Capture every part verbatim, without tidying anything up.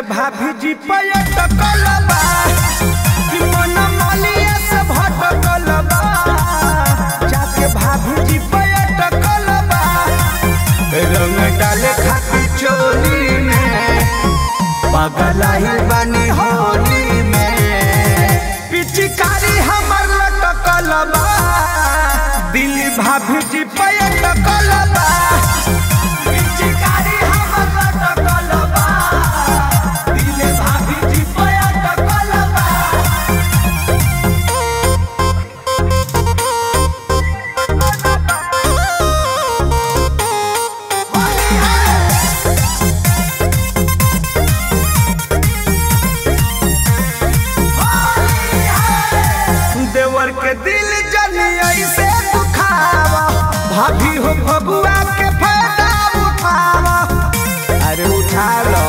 भाभी जी पयटकल बा कि मन मलिया से भटकल बा। जाके भाभी जी पयटकल बा रंग डाले खातिर चोली में पगलाई बनी होली में। पिचकारी हमर लटकल बा दिल भाभी जी पयटकल बा। पिचकारी हमर लटकल बा दिल भाभी जी पयटकल बा। देवर के दिल जलिया से दुखावा भाभी हो फगुआ के फायदा उठावा। अरे उठा लो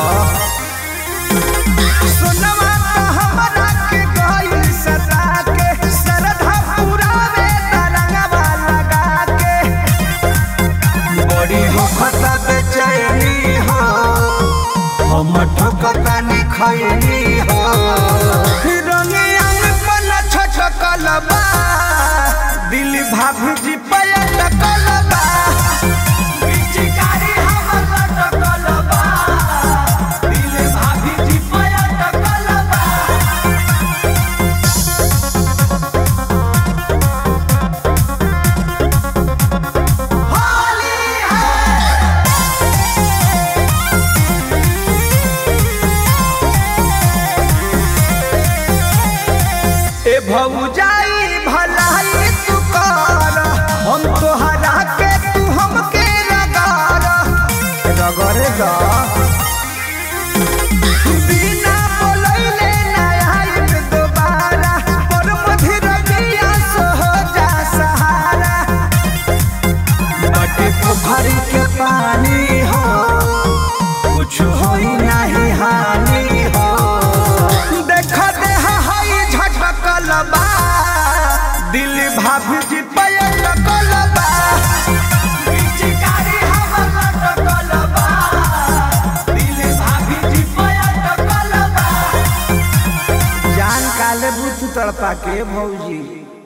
सोनवा तो हमरा के गइल सदा के सरधा पूरा में तरंगवा लगा के। बड़ी हो खता बेचैनी हो हम ठोकता नि खैनी हो। कलबा दिल भाभी जी पयटकल बा। पिचकारी हमर लटकल बा दिल भाभी जी पयटकल बा। होली है ए भौजाई भलाई तू कर हम तोहरा के तू हमके रगार रगरे गा। बिना बोलैले ना आइब दोबारा पर मधुर रगिया सो जा सहारा। बटे पोखरी के पानी हो कुछ होई नहीं हानि हो। देख देह हई झटकल बा दिल भाभी जी पयटकल बा। पिचकारी हमर लटकल बा दिल भाभी जी पयटकल बा। जान काले बुत तड़पा के भौजी।